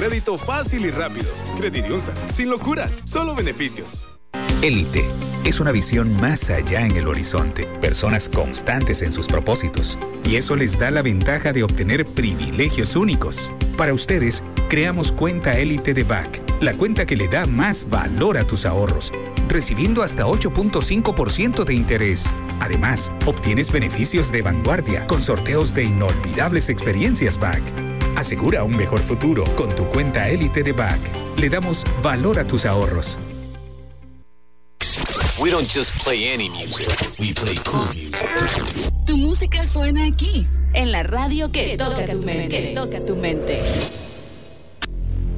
crédito fácil y rápido. Credidiunsa, sin locuras, solo beneficios. Élite es una visión más allá en el horizonte. Personas constantes en sus propósitos. Y eso les da la ventaja de obtener privilegios únicos. Para ustedes, creamos Cuenta Élite de BAC, la cuenta que le da más valor a tus ahorros, recibiendo hasta 8.5% de interés. Además, obtienes beneficios de vanguardia con sorteos de inolvidables experiencias BAC. Asegura un mejor futuro con tu Cuenta Élite de BAC. Le damos valor a tus ahorros. We don't just play any music, we play cool music. Tu música suena aquí, en la radio que toca tu mente.